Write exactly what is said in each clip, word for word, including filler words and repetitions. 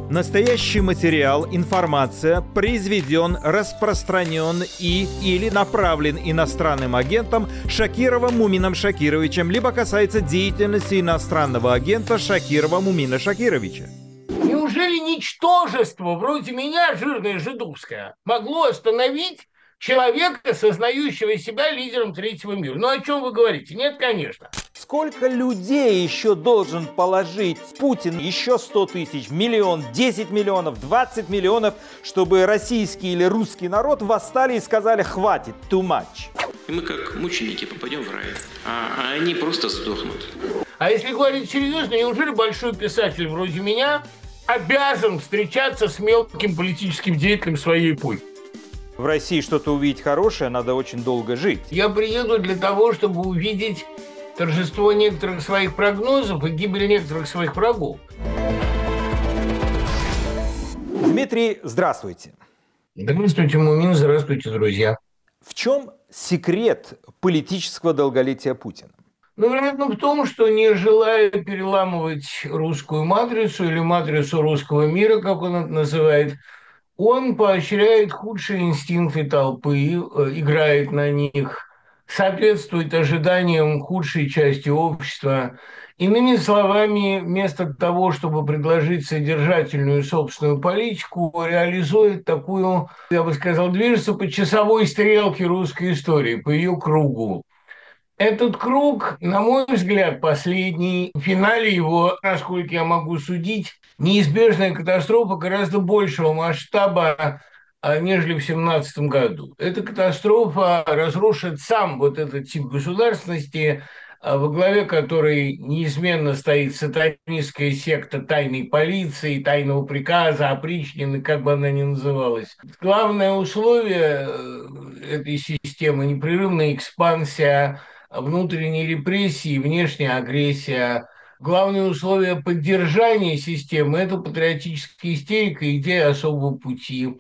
Настоящий материал, информация произведен, распространен и или направлен иностранным агентом Шакировым Мумином Шакировичем, либо касается деятельности иностранного агента Шакирова Мумина Шакировича. Неужели ничтожество вроде меня, жирное жидовское, могло остановить человека, сознающего себя лидером третьего мира? Ну о чем вы говорите? Нет, конечно. Сколько людей еще должен положить Путин? Еще сто тысяч, миллион, десять миллионов, двадцать миллионов, чтобы российский или русский народ восстали и сказали: хватит, too much. И мы как мученики попадем в рай, а, а они просто сдохнут. А если говорить серьезно, неужели большой писатель вроде меня обязан встречаться с мелким политическим деятелем своей эпохи? В России что-то увидеть хорошее, надо очень долго жить. Я приеду для того, чтобы увидеть торжество некоторых своих прогнозов и гибель некоторых своих врагов. Дмитрий, здравствуйте. Здравствуйте, Мумин, здравствуйте, друзья. В чем секрет политического долголетия Путина? Ну, вероятно, в том, что, не желая переламывать русскую матрицу или матрицу русского мира, как он это называет, он поощряет худшие инстинкты толпы, играет на них, соответствует ожиданиям худшей части общества. Иными словами, вместо того, чтобы предложить содержательную собственную политику, реализует такую, я бы сказал, движется по часовой стрелке русской истории, по ее кругу. Этот круг, на мой взгляд, последний. В финале его, насколько я могу судить, неизбежная катастрофа гораздо большего масштаба, нежели в семнадцатом году. Эта катастрофа разрушит сам вот этот тип государственности, во главе которой неизменно стоит сатанистская секта тайной полиции, тайного приказа, опричнины, как бы она ни называлась. Главное условие этой системы – непрерывная экспансия, внутренние репрессии, внешняя агрессия. Главное условие поддержания системы – это патриотическая истерика, идея особого пути.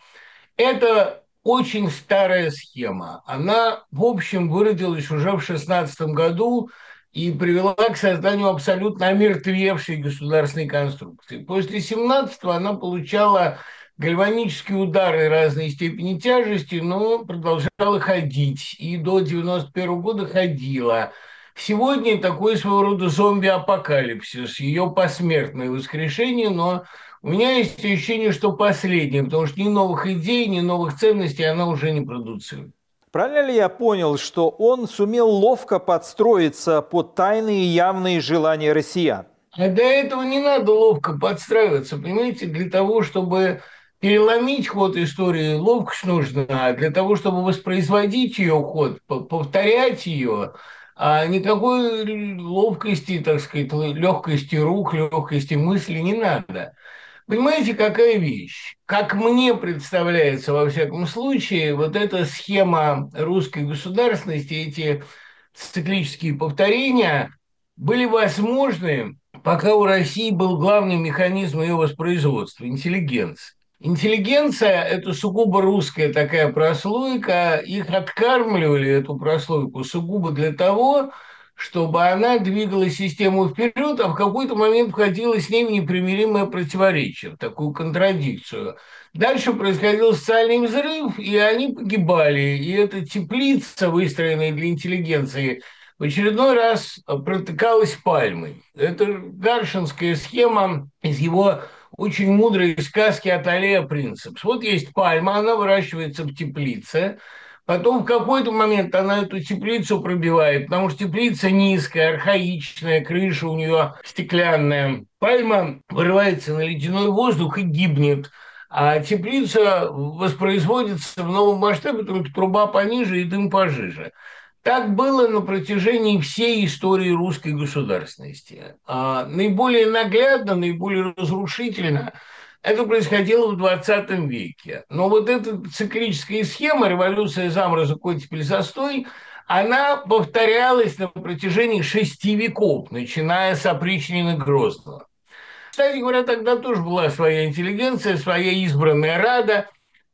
Это очень старая схема. Она, в общем, выродилась уже в шестнадцатом году и привела к созданию абсолютно омертвевшей государственной конструкции. После семнадцатого она получала гальванические удары разной степени тяжести, но продолжала ходить. И до девяносто первого года ходила. Сегодня такой своего рода зомби-апокалипсис, ее посмертное воскрешение, но у меня есть ощущение, что последнее, потому что ни новых идей, ни новых ценностей она уже не продуцирует. Правильно ли я понял, что он сумел ловко подстроиться под тайные и явные желания россиян? А для этого не надо ловко подстраиваться, понимаете, для того, чтобы переломить ход истории, ловкость нужна, а для того, чтобы воспроизводить ее ход, повторять ее, а никакой ловкости, так сказать, легкости рук, легкости мысли не надо. Понимаете, какая вещь? Как мне представляется, во всяком случае, вот эта схема русской государственности, эти циклические повторения были возможны, пока у России был главный механизм ее воспроизводства – интеллигенция. Интеллигенция – это сугубо русская такая прослойка, их откармливали, эту прослойку, сугубо для того, чтобы она двигала систему вперед, а в какой-то момент входило с ними непримиримое противоречие, в такую контрадикцию. Дальше происходил социальный взрыв, и они погибали. И эта теплица, выстроенная для интеллигенции, в очередной раз протыкалась пальмой. Это гаршинская схема из его очень мудрой сказки «Аталея Принцепс». Вот есть пальма, она выращивается в теплице. Потом в какой-то момент она эту теплицу пробивает, потому что теплица низкая, архаичная, крыша у нее стеклянная. Пальма вырывается на ледяной воздух и гибнет. А теплица воспроизводится в новом масштабе, только труба пониже и дым пожиже. Так было на протяжении всей истории русской государственности. А наиболее наглядно, наиболее разрушительно это происходило в двадцатом веке. Но вот эта циклическая схема, революция, заморозок, оттепель, застой, она повторялась на протяжении шести веков, начиная с опричнины Грозного. Кстати говоря, тогда тоже была своя интеллигенция, своя избранная рада.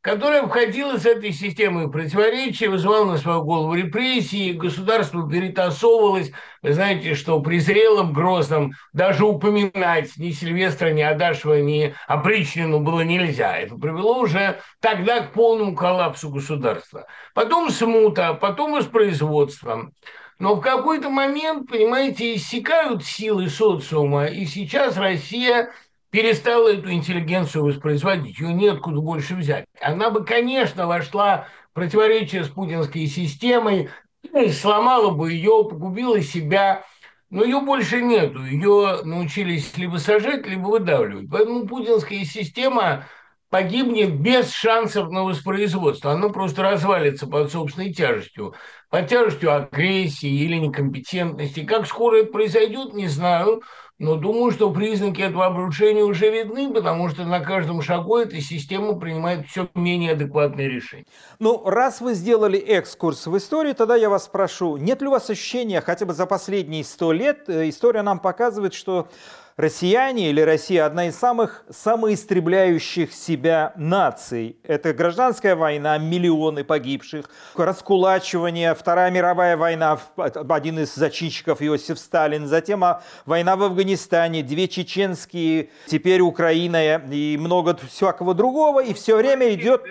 которая входила с этой системой в противоречие, вызывала на свою голову репрессии, государство перетасовывалось. Вы знаете, что при зрелом Грозном даже упоминать ни Сильвестра, ни Адашева, ни Опричнину было нельзя. Это привело уже тогда к полному коллапсу государства. Потом смута, потом воспроизводство. Но в какой-то момент, понимаете, иссякают силы социума, и сейчас Россия перестала эту интеллигенцию воспроизводить, ее неоткуда больше взять. Она бы, конечно, вошла в противоречие с путинской системой, сломала бы ее, погубила себя, но ее больше нету, ее научились либо сажать, либо выдавливать. Поэтому путинская система погибнет без шансов на воспроизводство. Она просто развалится под собственной тяжестью, под тяжестью агрессии или некомпетентности. Как скоро это произойдет, не знаю. Но думаю, что признаки этого обрушения уже видны, потому что на каждом шагу эта система принимает все менее адекватные решения. Ну, раз вы сделали экскурс в историю, тогда я вас спрошу, нет ли у вас ощущения, хотя бы за последние сто лет, история нам показывает, что россияне или Россия одна из самых самоистребляющих себя наций. Это гражданская война, миллионы погибших, раскулачивание, Вторая мировая война, один из зачинщиков Иосиф Сталин, затем война в Афганистане, две чеченские, теперь Украина и много всякого другого, и все время идет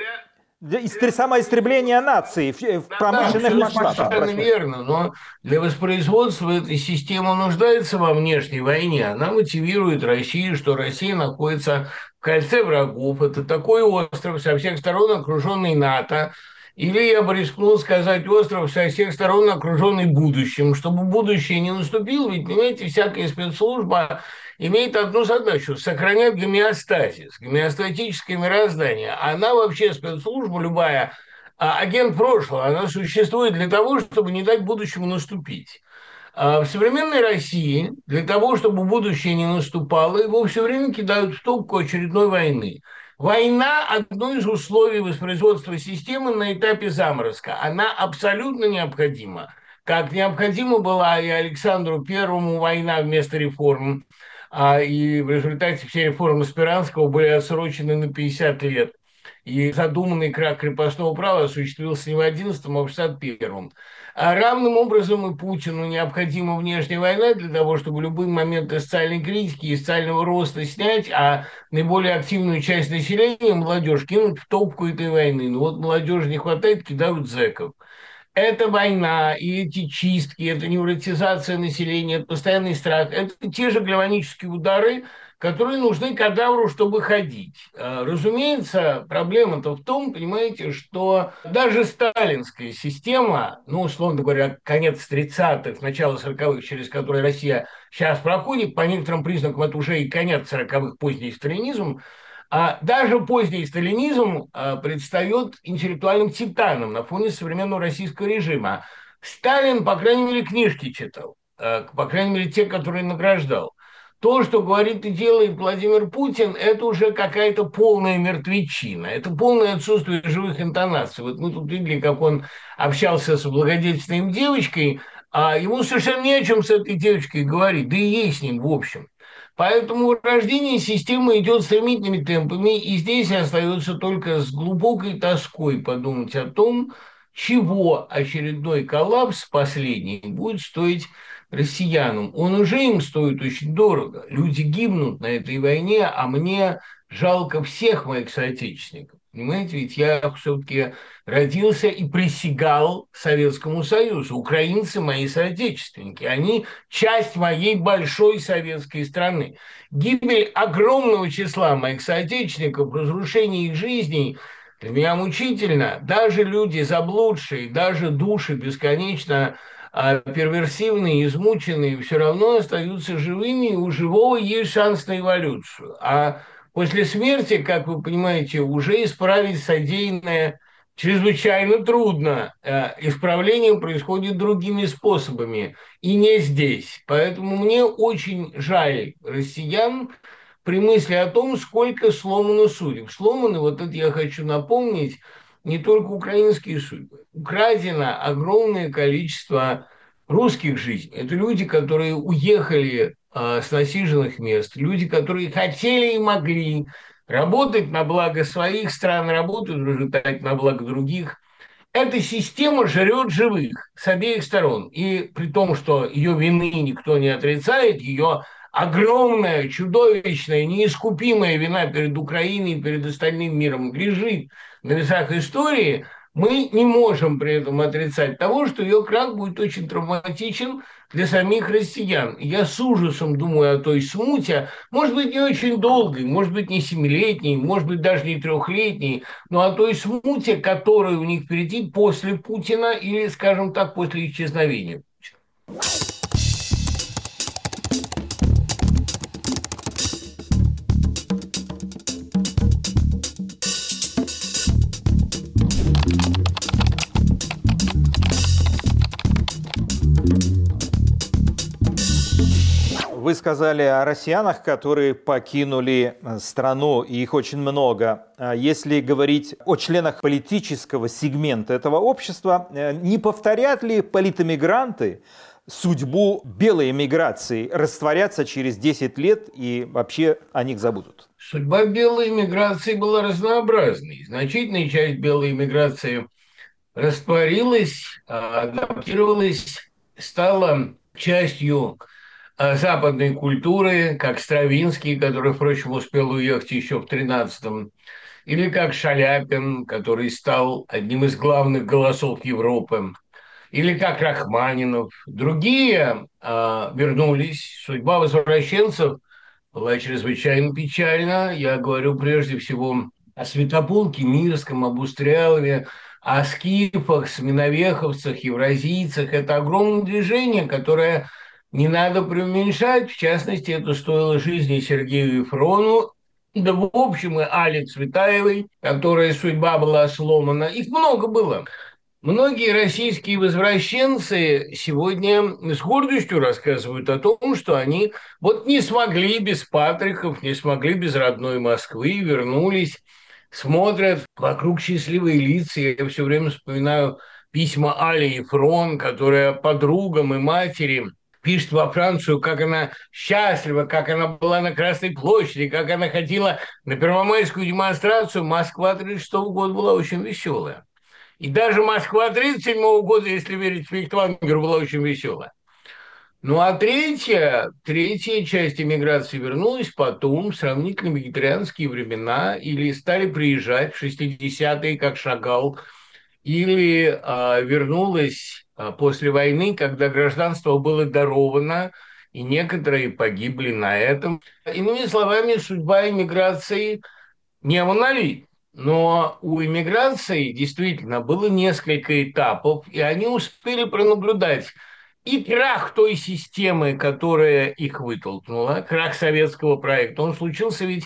самоистребление нации в промышленных масштабах. Совершенно верно, но для воспроизводства эта система нуждается во внешней войне. Она мотивирует Россию, что Россия находится в кольце врагов. Это такой остров, со всех сторон окруженный НАТО. Или, я бы рискнул сказать, остров со всех сторон окруженный будущим. Чтобы будущее не наступило, ведь, понимаете, всякая спецслужба имеет одну задачу – сохранять гомеостазис, гомеостатическое мироздание. Она вообще, спецслужба любая, агент прошлого, она существует для того, чтобы не дать будущему наступить. А в современной России для того, чтобы будущее не наступало, его все время кидают в топку очередной войны. Война – одно из условий воспроизводства системы на этапе заморозка. Она абсолютно необходима. Как необходима была и Александру Первому война вместо реформ, а и в результате все реформы Спиранского были отсрочены на пятьдесят лет. И задуманный крах крепостного права осуществился не в одиннадцатом, а в шестьдесят первом. А равным образом и Путину необходима внешняя война для того, чтобы любые моменты социальной критики и социального роста снять, а наиболее активную часть населения, молодежь, кинуть в топку этой войны. Но вот молодежи не хватает, кидают зэков. Это война, и эти чистки, это невротизация населения, это постоянный страх. Это те же гальванические удары, которые нужны кадавру, чтобы ходить. Разумеется, проблема-то в том, понимаете, что даже сталинская система, ну, условно говоря, конец тридцатых, начало сороковых, через которые Россия сейчас проходит, по некоторым признакам это уже и конец сороковых, поздний сталинизм, а даже поздний сталинизм предстает интеллектуальным титаном на фоне современного российского режима. Сталин, по крайней мере, книжки читал, по крайней мере, те, которые награждал. То, что говорит и делает Владимир Путин, это уже какая-то полная мертвечина, это полное отсутствие живых интонаций. Вот мы тут видели, как он общался с благодетельной девочкой, а ему совершенно не о чем с этой девочкой говорить, да и ей с ним, в общем. Поэтому рождение системы идет стремительными темпами, и здесь остается только с глубокой тоской подумать о том, чего очередной коллапс последний будет стоить россиянам. Он уже им стоит очень дорого. Люди гибнут на этой войне, а мне жалко всех моих соотечественников. Понимаете, ведь я все-таки родился и присягал Советскому Союзу. Украинцы мои соотечественники. Они часть моей большой советской страны. Гибель огромного числа моих соотечественников, разрушение их жизней для меня мучительно. Даже люди заблудшие, даже души бесконечно перверсивные, измученные, все равно остаются живыми, и у живого есть шанс на эволюцию. А после смерти, как вы понимаете, уже исправить содеянное чрезвычайно трудно. Исправление происходит другими способами, и не здесь. Поэтому мне очень жаль россиян при мысли о том, сколько сломано судеб. Сломаны, вот это я хочу напомнить, не только украинские судьбы. Украдено огромное количество русских жизней. Это люди, которые уехали э, с насиженных мест, люди, которые хотели и могли работать на благо своих стран, работать в результате на благо других. Эта система жрет живых с обеих сторон. И при том, что ее вины никто не отрицает, ее огромная, чудовищная, неискупимая вина перед Украиной и перед остальным миром лежит на весах истории, мы не можем при этом отрицать того, что ее крах будет очень травматичен для самих россиян. Я с ужасом думаю о той смуте, может быть, не очень долгой, может быть, не семилетней, может быть, даже не трехлетней, но о той смуте, которая у них впереди после Путина или, скажем так, после исчезновения Путина. Вы сказали о россиянах, которые покинули страну, и их очень много. Если говорить о членах политического сегмента этого общества, не повторят ли политэмигранты судьбу белой эмиграции, растворятся через десять лет и вообще о них забудут? Судьба белой эмиграции была разнообразной. Значительная часть белой эмиграции растворилась, адаптировалась, стала частью западной культуры, как Стравинский, который, впрочем, успел уехать еще в тринадцатом, или как Шаляпин, который стал одним из главных голосов Европы, или как Рахманинов. Другие э, вернулись. Судьба возвращенцев была чрезвычайно печальна. Я говорю прежде всего о Святополке Мирском, об Устрялове, о скифах, сменовеховцах, евразийцах. Это огромное движение, которое не надо преуменьшать. В частности, это стоило жизни Сергею Ефрону, да в общем и Али Цветаевой, которая судьба была сломана. Их много было. Многие российские возвращенцы сегодня с гордостью рассказывают о том, что они вот не смогли без Патриков, не смогли без родной Москвы, вернулись, смотрят вокруг счастливые лица. Я все время вспоминаю письма Али Ефрон, которая подругам и матери пишет во Францию, как она счастлива, как она была на Красной площади, как она ходила на первомайскую демонстрацию. Москва тридцать шестого года была очень веселая. И даже Москва тридцать седьмого года, если верить Фейхтвангеру, была очень веселая. Ну а третья, третья часть эмиграции вернулась потом, в сравнительно вегетарианские времена, или стали приезжать в шестидесятые, как Шагал, или а, вернулась а, после войны, когда гражданство было даровано, и некоторые погибли на этом. Иными словами, судьба эмиграции не монолит. Но у иммиграции действительно было несколько этапов, и они успели пронаблюдать и крах той системы, которая их вытолкнула, крах советского проекта. Он случился ведь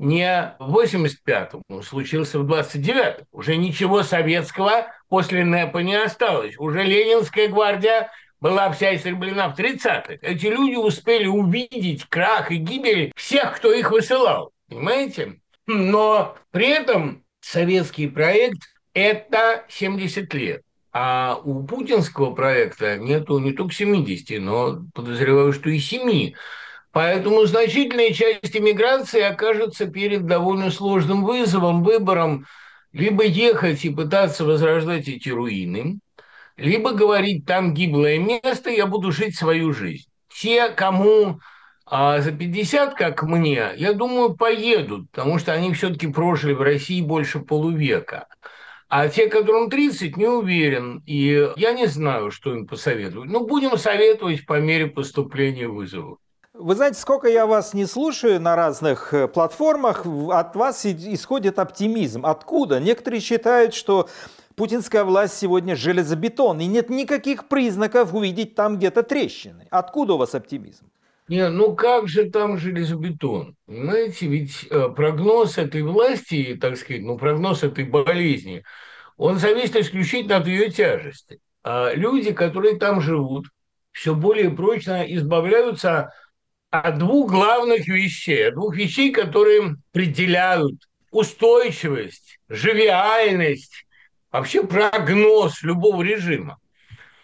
не в восемьдесят пятом, он случился в двадцать девятом. Уже ничего советского после НЭПа не осталось. Уже Ленинская гвардия была вся истреблена в тридцатых. Эти люди успели увидеть крах и гибель всех, кто их высылал. Понимаете? Но при этом советский проект – это семьдесят лет. А у путинского проекта нету не только семидесяти, но подозреваю, что и семи. Поэтому значительная часть иммиграции окажется перед довольно сложным вызовом, выбором либо ехать и пытаться возрождать эти руины, либо говорить, там гиблое место, я буду жить свою жизнь. Те, кому а, за пятьдесят, как мне, я думаю, поедут, потому что они все-таки прожили в России больше полувека. А те, которым тридцать, не уверен. И я не знаю, что им посоветовать. Но будем советовать по мере поступления вызовов. Вы знаете, сколько я вас не слушаю на разных платформах, от вас исходит оптимизм. Откуда? Некоторые считают, что путинская власть сегодня железобетон, и нет никаких признаков увидеть там где-то трещины. Откуда у вас оптимизм? Не, ну как же там железобетон? Понимаете, ведь э, прогноз этой власти, так сказать, ну прогноз этой болезни, он зависит исключительно от ее тяжести. А люди, которые там живут, все более прочно избавляются от двух главных вещей, от двух вещей, которые определяют устойчивость, живиальность, вообще прогноз любого режима.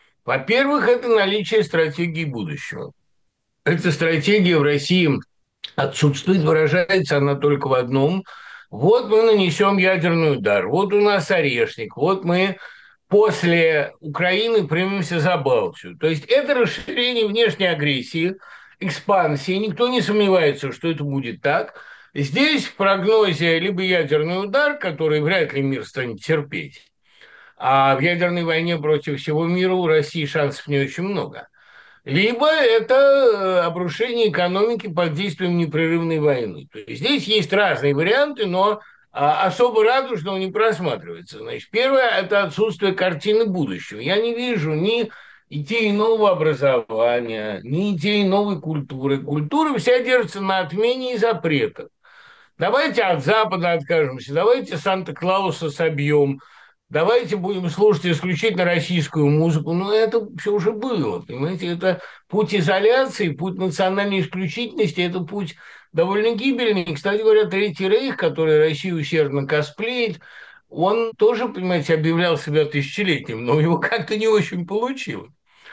Во-первых, это наличие стратегии будущего. Эта стратегия в России отсутствует, выражается она только в одном. Вот мы нанесем ядерный удар, вот у нас орешник, вот мы после Украины примемся за Балтию. То есть это расширение внешней агрессии, экспансии. Никто не сомневается, что это будет так. Здесь в прогнозе либо ядерный удар, который вряд ли мир станет терпеть, а в ядерной войне против всего мира у России шансов не очень много. Либо это э, обрушение экономики под действием непрерывной войны. То есть здесь есть разные варианты, но а, особо радужного не просматривается. Значит, первое – это отсутствие картины будущего. Я не вижу ни идеи нового образования, ни идеи новой культуры. Культура вся держится на отмене и запретах. Давайте от Запада откажемся, давайте Санта-Клауса собьем, давайте будем слушать исключительно российскую музыку. Но это все уже было, понимаете? Это путь изоляции, путь национальной исключительности, это путь довольно гибельный. И, кстати говоря, Третий Рейх, который Россию усердно косплеит, он тоже, понимаете, объявлял себя тысячелетним, но его как-то не очень получилось.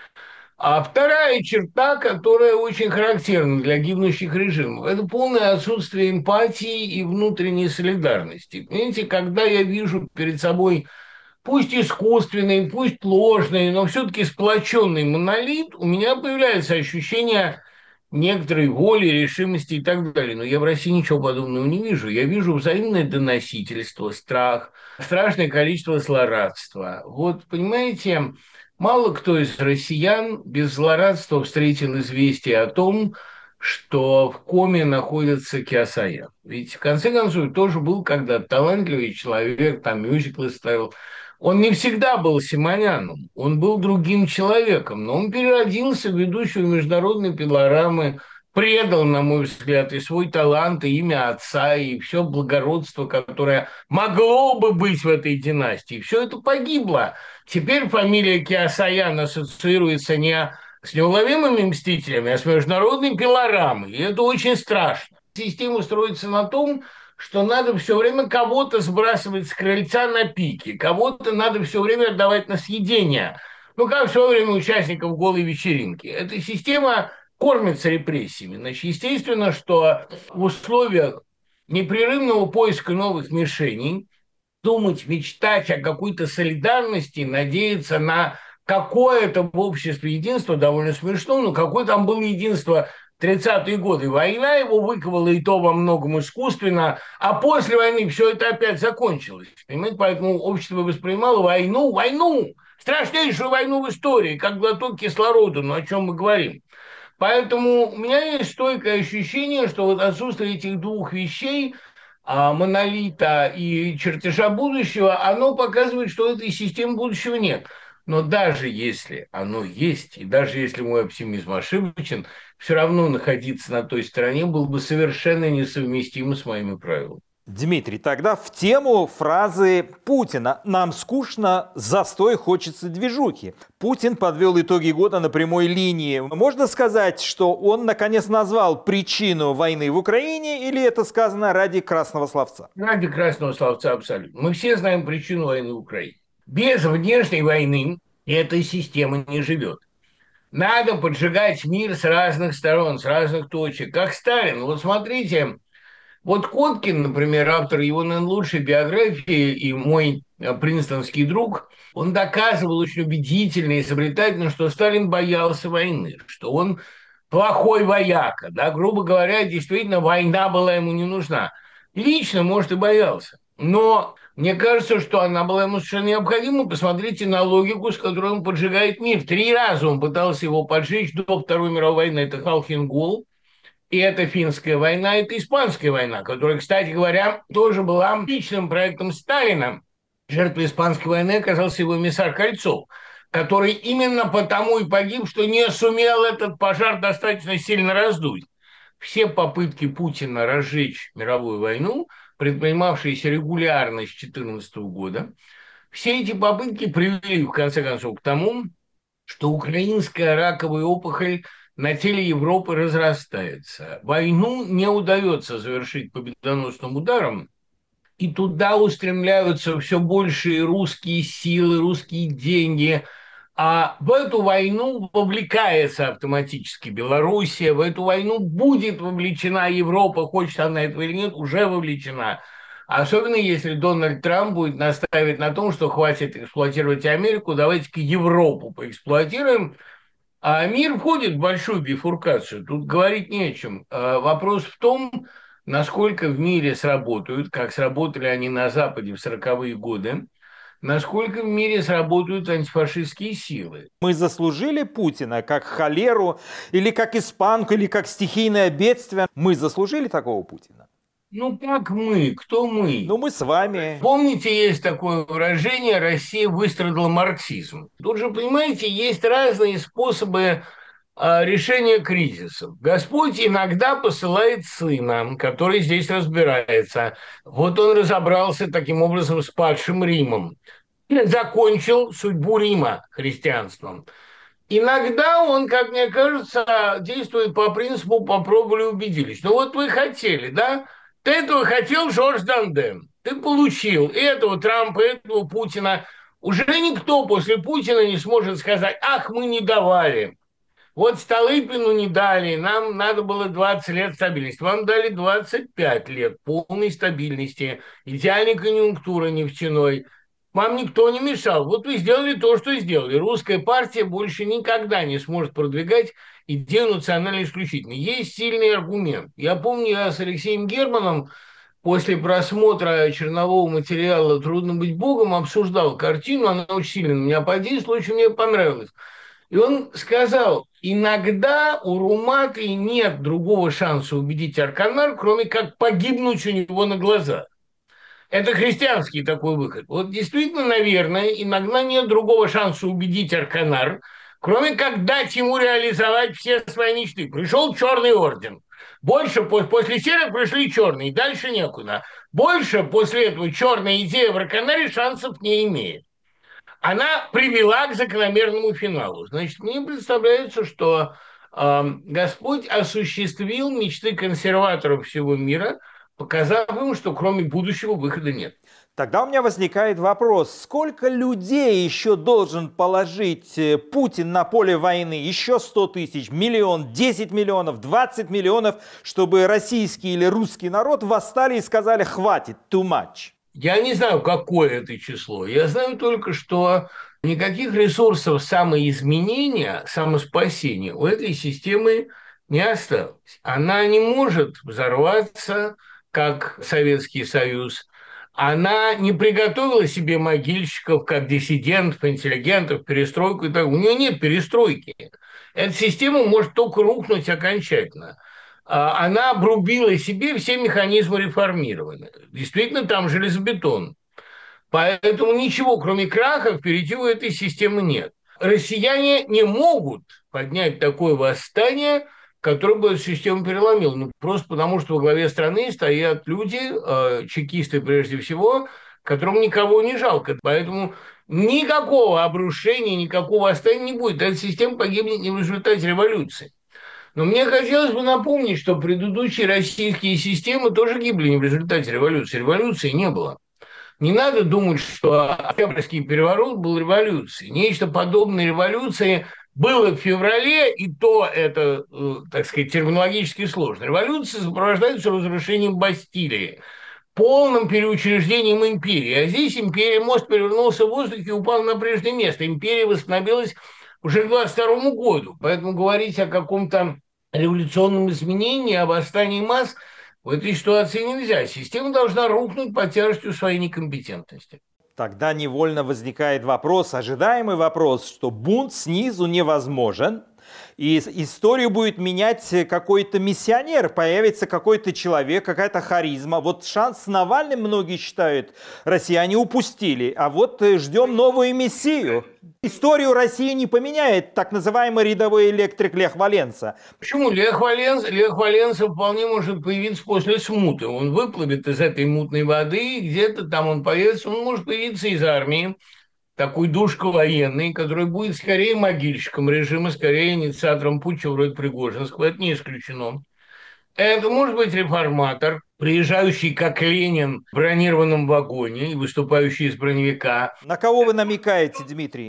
А вторая черта, которая очень характерна для гибнущих режимов, это полное отсутствие эмпатии и внутренней солидарности. Понимаете, когда я вижу перед собой пусть искусственный, пусть ложный, но все-таки сплоченный монолит, у меня появляется ощущение некоторой воли, решимости и так далее. Но я в России ничего подобного не вижу. Я вижу взаимное доносительство, страх, страшное количество злорадства. Вот, понимаете, мало кто из россиян без злорадства встретил известие о том, что в коме находится Киасаян. Ведь, в конце концов, тоже был когда-то талантливый человек, там мюзиклы ставил. Он не всегда был Симоняном, он был другим человеком, но он переродился в ведущего международной пилорамы, предал, на мой взгляд, и свой талант, и имя отца, и все благородство, которое могло бы быть в этой династии. Все это погибло. Теперь фамилия Киасаян ассоциируется не с неуловимыми мстителями, а с международной пилорамой. И это очень страшно. Система строится на том, что надо все время кого-то сбрасывать с крыльца на пике, кого-то надо все время отдавать на съедение. Ну, как в свое время участников голой вечеринки. Эта система кормится репрессиями. Значит, естественно, что в условиях непрерывного поиска новых мишеней думать, мечтать о какой-то солидарности, надеяться на какое-то в обществе единство довольно смешно, но какое там было единство тридцатые годы. Война его выковала и то во многом искусственно, а после войны все это опять закончилось. Понимаете? Поэтому общество воспринимало войну, войну, страшнейшую войну в истории, как глоток кислорода, ну о чем мы говорим. Поэтому у меня есть стойкое ощущение, что вот отсутствие этих двух вещей, а, монолита и чертежа будущего, оно показывает, что этой системы будущего нет. Но даже если оно есть, и даже если мой оптимизм ошибочен, все равно находиться на той стороне было бы совершенно несовместимо с моими правилами. Дмитрий, тогда в тему фразы Путина «Нам скучно, застой, хочется движухи». Путин подвел итоги года на прямой линии. Можно сказать, что он наконец назвал причину войны в Украине, или это сказано ради красного словца? Ради красного словца абсолютно. Мы все знаем причину войны в Украине. Без внешней войны эта система не живет. Надо поджигать мир с разных сторон, с разных точек. Как Сталин. Вот смотрите, вот Коткин, например, автор его наилучшей биографии и мой принстонский друг, он доказывал очень убедительно и изобретательно, что Сталин боялся войны, что он плохой вояка. Да? Грубо говоря, действительно, война была ему не нужна. Лично, может, и боялся. Но мне кажется, что она была ему совершенно необходима. Посмотрите на логику, с которой он поджигает мир. Три раза он пытался его поджечь до Второй мировой войны. Это Халхин-Гол, и это Финская война, это Испанская война, которая, кстати говоря, тоже была личным проектом Сталина. Жертвой Испанской войны оказался его эмиссар Кольцов, который именно потому и погиб, что не сумел этот пожар достаточно сильно раздуть. Все попытки Путина разжечь мировую войну, предпринимавшиеся регулярно с две тысячи четырнадцатого года, все эти попытки привели, в конце концов, к тому, что украинская раковая опухоль на теле Европы разрастается. Войну не удается завершить победоносным ударом, и туда устремляются все большие русские силы, русские деньги, А в эту войну вовлекается автоматически Белоруссия, в эту войну будет вовлечена Европа, хочет она этого или нет, уже вовлечена. Особенно если Дональд Трамп будет настаивать на том, что хватит эксплуатировать Америку, давайте-ка Европу поэксплуатируем. А мир входит в большую бифуркацию, тут говорить не о чем. А вопрос в том, насколько в мире сработают, как сработали они на Западе в сороковые годы, насколько в мире сработают антифашистские силы. Мы заслужили Путина как холеру, или как испанку, или как стихийное бедствие? Мы заслужили такого Путина? Ну, как мы? Кто мы? Ну, мы с вами. Помните, есть такое выражение «Россия выстрадала марксизм». Тут же, понимаете, есть разные способы а, решения кризисов. Господь иногда посылает сына, который здесь разбирается. Вот он разобрался таким образом с падшим Римом. Закончил судьбу Рима христианством. Иногда он, как мне кажется, действует по принципу «попробовали, убедились». Ну вот вы хотели, да? Ты этого хотел, Жорж Данден. Ты получил и этого Трампа, и этого Путина. Уже никто после Путина не сможет сказать: ах, мы не давали. Вот Столыпину не дали, нам надо было двадцать лет стабильности. Вам дали двадцать пять лет полной стабильности, идеальной конъюнктуры нефтяной. Вам никто не мешал. Вот вы сделали то, что сделали. Русская партия больше никогда не сможет продвигать идею национальной исключительности. Есть сильный аргумент. Я помню, я с Алексеем Германом после просмотра чернового материала «Трудно быть Богом» обсуждал картину, она очень сильно на меня подействовала, очень мне понравилась. И он сказал: иногда у Руматы нет другого шанса убедить Арканар, кроме как погибнуть у него на глазах. Это христианский такой выход. Вот действительно, наверное, иногда нет другого шанса убедить Арканар, кроме как дать ему реализовать все свои мечты. Пришел Черный Орден. Больше после серых пришли черные, дальше некуда. Больше после этого черная идея в Арканаре шансов не имеет. Она привела к закономерному финалу. Значит, мне представляется, что э, Господь осуществил мечты консерваторов всего мира, показав им, что кроме будущего выхода нет. Тогда у меня возникает вопрос, сколько людей еще должен положить Путин на поле войны? Еще сто тысяч, миллион, десять миллионов, двадцать миллионов, чтобы российский или русский народ восстали и сказали: хватит, too much. Я не знаю, какое это число. Я знаю только, что никаких ресурсов самоизменения, самоспасения у этой системы не осталось. Она не может взорваться, как Советский Союз. Она не приготовила себе могильщиков, как диссидентов, интеллигентов, перестройку и так. У нее нет перестройки. Эта система может только рухнуть окончательно. Она обрубила себе все механизмы реформирования. Действительно, там железобетон. Поэтому ничего, кроме краха, впереди у этой системы нет. Россияне не могут поднять такое восстание, которое бы эту систему переломило. Ну, просто потому, что во главе страны стоят люди, э, чекисты прежде всего, которым никого не жалко. Поэтому никакого обрушения, никакого восстания не будет. Эта система погибнет не в результате революции. Но мне хотелось бы напомнить, что предыдущие российские системы тоже гибли не в результате революции. Революции не было. Не надо думать, что Октябрьский переворот был революцией. Нечто подобное революции было в феврале, и то это, так сказать, терминологически сложно. Революция сопровождается разрушением Бастилии, полным переучреждением империи. А здесь империя, мост перевернулся в воздухе и упал на прежнее место. Империя восстановилась уже к двадцать второму году. Поэтому говорить о каком-то революционном изменении, о восстании масс в этой ситуации нельзя. Система должна рухнуть под тяжестью своей некомпетентности. Тогда невольно возникает вопрос, ожидаемый вопрос, что бунт снизу невозможен, и историю будет менять какой-то миссионер, появится какой-то человек, какая-то харизма. Вот шанс с Навальным, многие считают, россияне упустили, а вот ждем новую мессию. Историю России не поменяет так называемый рядовой электрик Лех Валенса. Почему? Лех Валенса, Лех Валенса вполне может появиться после смуты. Он выплывет из этой мутной воды, где-то там он появится, он может появиться из армии. Такой душка военный, который будет скорее могильщиком режима, скорее инициатором путча вроде Пригожинского, это не исключено. Это может быть реформатор, приезжающий как Ленин в бронированном вагоне и выступающий из броневика. На кого вы намекаете, Дмитрий?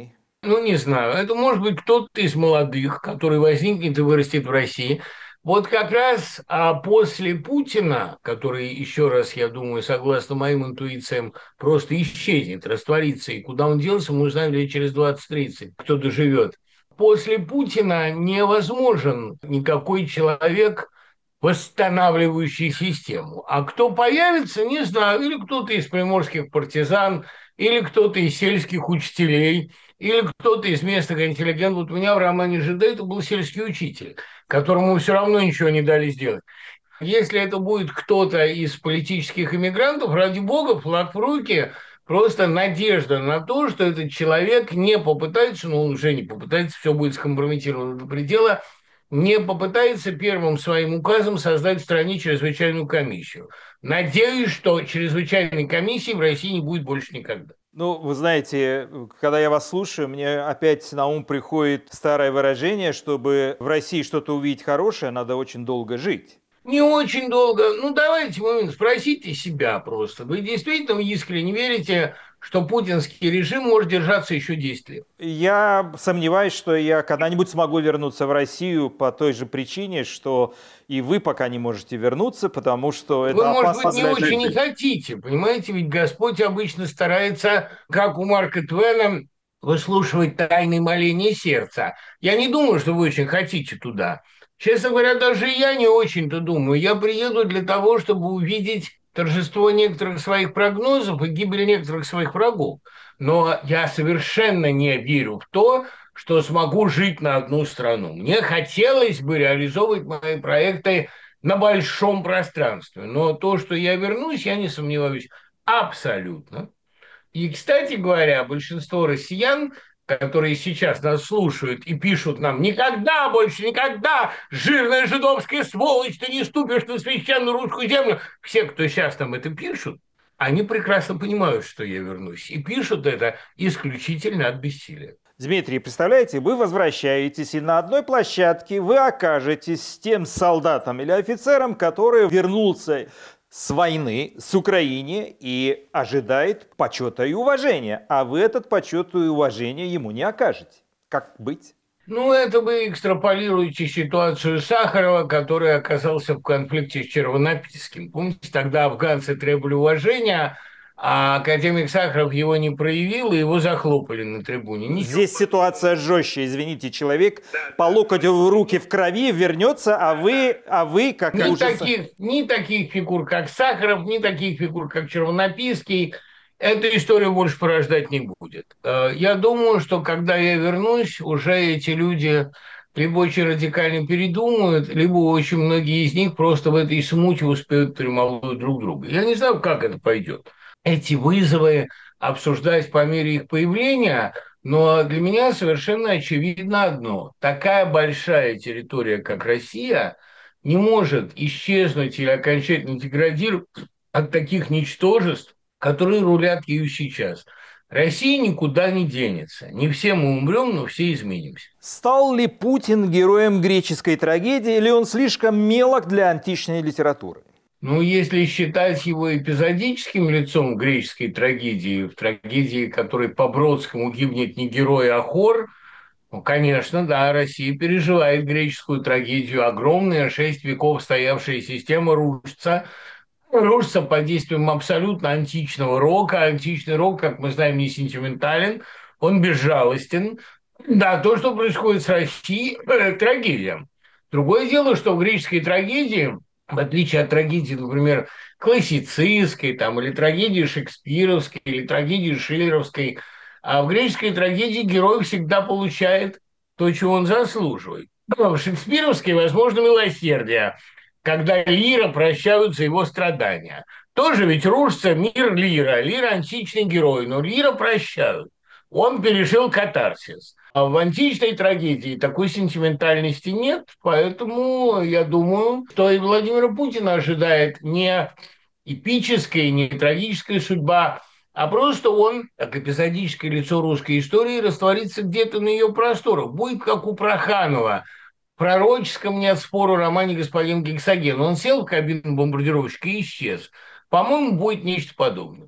Ну, не знаю. Это может быть кто-то из молодых, который возникнет и вырастет в России. Вот как раз а после Путина, который, еще раз, я думаю, согласно моим интуициям, просто исчезнет, растворится, и куда он делся, мы узнаем лет через двадцать-тридцать, кто доживет. После Путина невозможен никакой человек, восстанавливающий систему. А кто появится, не знаю, или кто-то из приморских партизан, или кто-то из сельских учителей, или кто-то из местных интеллигентов. Вот у меня в романе «Жиды» это был сельский учитель, которому все равно ничего не дали сделать. Если это будет кто-то из политических иммигрантов, ради бога, флаг в руки, просто надежда на то, что этот человек не попытается, ну, он уже не попытается, все будет скомпрометировано до предела, не попытается первым своим указом создать в стране чрезвычайную комиссию. Надеюсь, что чрезвычайной комиссии в России не будет больше никогда. Ну, вы знаете, когда я вас слушаю, мне опять на ум приходит старое выражение, чтобы в России что-то увидеть хорошее, надо очень долго жить. Не очень долго. Ну, давайте, вы спросите себя просто. Вы действительно искренне верите, что путинский режим может держаться еще десять лет? Я сомневаюсь, что я когда-нибудь смогу вернуться в Россию по той же причине, что и вы пока не можете вернуться, потому что это Вы, может опасно быть, не для очень не жизни. хотите, понимаете? Ведь Господь обычно старается, как у Марка Твена, выслушивать тайные моления сердца. Я не думаю, что вы очень хотите туда. Честно говоря, даже я не очень-то думаю. Я приеду для того, чтобы увидеть торжество некоторых своих прогнозов и гибель некоторых своих врагов. Но я совершенно не верю в то, что смогу жить на одну страну. Мне хотелось бы реализовывать мои проекты на большом пространстве. Но то, что я вернусь, я не сомневаюсь абсолютно. И, кстати говоря, большинство россиян, которые сейчас нас слушают и пишут нам: «Никогда больше, никогда, жирная жидовская сволочь, ты не ступишь на священную русскую землю». Все, кто сейчас там это пишут, они прекрасно понимают, что я вернусь. И пишут это исключительно от бессилия. Дмитрий, представляете, вы возвращаетесь, и на одной площадке вы окажетесь с тем солдатом или офицером, который вернулся с войны, с Украины и ожидает почета и уважения, а вы этот почет и уважение ему не окажете. Как быть? Ну, это вы экстраполируете ситуацию Сахарова, который оказался в конфликте с Червонописским. Помните, тогда афганцы требовали уважения, а академик Сахаров его не проявил, и его захлопали на трибуне. Ничего. Здесь ситуация жестче. Извините, человек по локоть в руки в крови вернется, а вы, а вы как ни ужас... таких, ни таких фигур, как Сахаров, ни таких фигур, как Червонописский, эта история больше порождать не будет. Я думаю, что когда я вернусь, уже эти люди либо очень радикально передумают, либо очень многие из них просто в этой смуте успеют перемолоть друг друга. Я не знаю, как это пойдет. Эти вызовы обсуждать по мере их появления, но для меня совершенно очевидно одно. Такая большая территория, как Россия, не может исчезнуть или окончательно деградировать от таких ничтожеств, которые рулят ею сейчас. Россия никуда не денется. Не все мы умрем, но все изменимся. Стал ли Путин героем греческой трагедии, или он слишком мелок для античной литературы? Ну, если считать его эпизодическим лицом греческой трагедии, в трагедии, которой по Бродскому гибнет не герой, а хор, ну, конечно, да, Россия переживает греческую трагедию. Огромная, шесть веков стоявшая система рушится. Рушится под действием абсолютно античного рока. Античный рок, как мы знаем, не сентиментален, он безжалостен. Да, то, что происходит с Россией, э, трагедия. Другое дело, что в греческой трагедии, в отличие от трагедии, например, классицистской, там, или трагедии шекспировской, или трагедии шиллеровской, а в греческой трагедии герой всегда получает то, чего он заслуживает. В шекспировской, возможно, милосердие, когда Лира прощают за его страдания. Тоже ведь рушится мир Лира. Лира – античный герой, но Лира прощают. Он пережил катарсис. А в античной трагедии такой сентиментальности нет, поэтому я думаю, что и Владимира Путина ожидает не эпическая, не трагическая судьба, а просто он, как эпизодическое лицо русской истории, растворится где-то на ее просторах. Будет как у Проханова в пророческом нет спору романе «Господин Гексоген». Он сел в кабину бомбардировщика и исчез. По-моему, будет нечто подобное.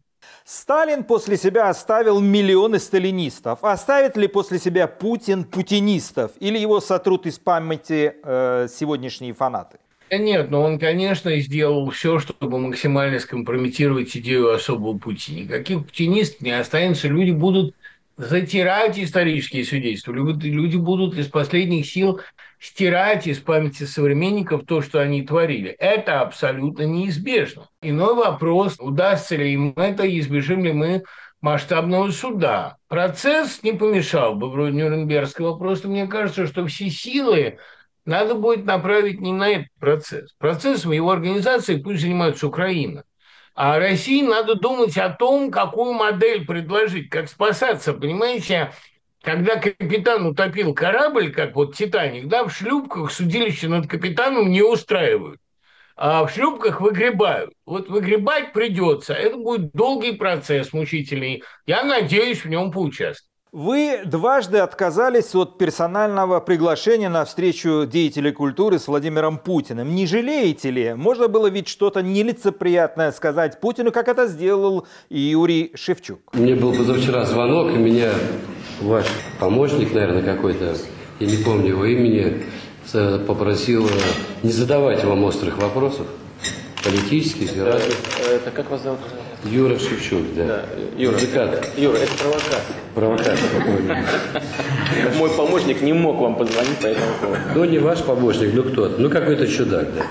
Сталин после себя оставил миллионы сталинистов. Оставит ли после себя Путин путинистов? Или его сотрут из памяти э, сегодняшние фанаты? Нет, но он, конечно, сделал все, чтобы максимально скомпрометировать идею особого пути. Никаких путинистов не останется, люди будут затирать исторические свидетельства, люди, люди будут из последних сил стирать из памяти современников то, что они творили. Это абсолютно неизбежно. Иной вопрос, удастся ли им это, избежим ли мы масштабного суда. Процесс не помешал бы, вроде Нюрнбергского, просто мне кажется, что все силы надо будет направить не на этот процесс. Процессом его организации пусть занимается Украина. А России надо думать о том, какую модель предложить, как спасаться. Понимаете, когда капитан утопил корабль, как вот «Титаник», да, в шлюпках судилище над капитаном не устраивают, а в шлюпках выгребают. Вот выгребать придется. Это будет долгий процесс, мучительный. Я надеюсь в нем поучаствовать. Вы дважды отказались от персонального приглашения на встречу деятелей культуры с Владимиром Путиным. Не жалеете ли? Можно было ведь что-то нелицеприятное сказать Путину, как это сделал Юрий Шевчук. Мне был позавчера звонок, и меня ваш помощник, наверное, какой-то, я не помню его имени, попросил не задавать вам острых вопросов, политических и разных. Это как вас зовут? Юра Шевчук, да. Да, Юра, Музыкант. Юра, это провокация. Провокация. Мой помощник не мог вам позвонить по этому поводу. Ну, не ваш помощник, ну кто-то. Ну, какой-то чудак, да.